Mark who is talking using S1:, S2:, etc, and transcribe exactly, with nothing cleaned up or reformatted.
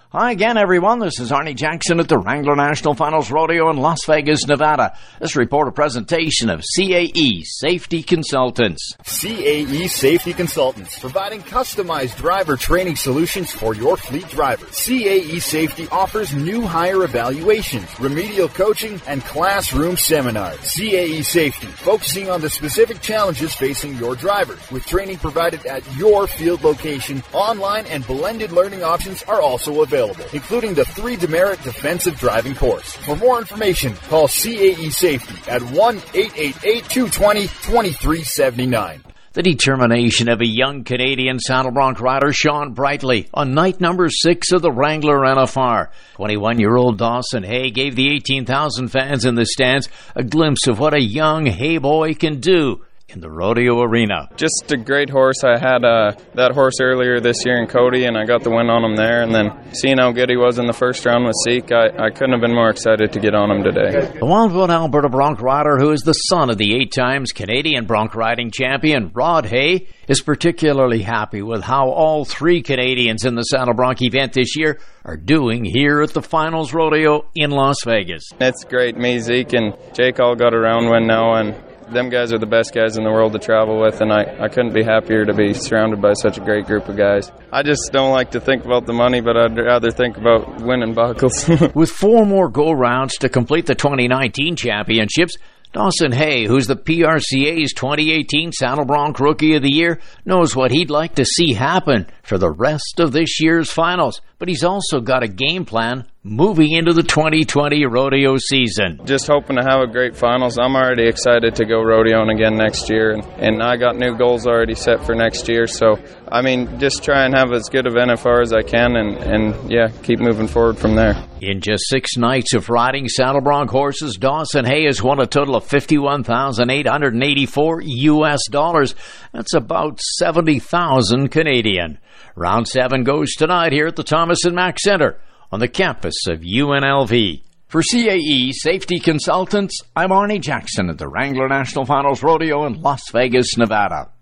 S1: Hi again, everyone. This is Arnie Jackson at the Wrangler National Finals Rodeo in Las Vegas, Nevada. This report a presentation of C A E Safety Consultants.
S2: C A E Safety Consultants, providing customized driver training solutions for your fleet drivers. C A E Safety offers new hire evaluations, remedial coaching, and classroom seminars. C A E Safety, focusing on the specific challenges facing your drivers, with training provided at your field location. Online and blended learning options are also available, including the three demerit defensive driving course. For more information, call C A E Safety at one eight eight eight, two two zero, two three seven nine.
S1: The determination of a young Canadian saddle bronc rider shone brightly on night number six of the Wrangler N F R. twenty-one-year-old Dawson Hay gave the eighteen thousand fans in the stands a glimpse of what a young Hay boy can do in the rodeo arena.
S3: Just a great horse. I had uh, that horse earlier this year in Cody, and I got the win on him there. And then seeing how good he was in the first round with Zeke, I, I couldn't have been more excited to get on him today.
S1: The Wildwood, Alberta bronc rider, who is the son of the eight times Canadian bronc riding champion Rod Hay, is particularly happy with how all three Canadians in the saddle bronc event this year are doing here at the Finals Rodeo in Las Vegas.
S3: It's great. Me, Zeke, and Jake all got a round win now, and them guys are the best guys in the world to travel with, and I, I couldn't be happier to be surrounded by such a great group of guys. I just don't like to think about the money, but I'd rather think about winning buckles.
S1: With four more go-rounds to complete the twenty nineteen championships, Dawson Hay, who's the P R C A's twenty eighteen Saddle Bronc Rookie of the Year, knows what he'd like to see happen for the rest of this year's finals. But he's also got a game plan moving into the twenty twenty rodeo season.
S3: Just hoping to have a great finals. I'm already excited to go rodeoing again next year, and, and I got new goals already set for next year. So, I mean, just try and have as good of N F R as I can, and, and yeah, keep moving forward from there.
S1: In just six nights of riding saddle bronc horses, Dawson Hay has won a total of fifty-one thousand eight hundred eighty-four U S dollars. That's about seventy thousand Canadian. Round seven goes tonight here at the Thomas and Mack Center on the campus of U N L V. For C A E Safety Consultants, I'm Arnie Jackson at the Wrangler National Finals Rodeo in Las Vegas, Nevada.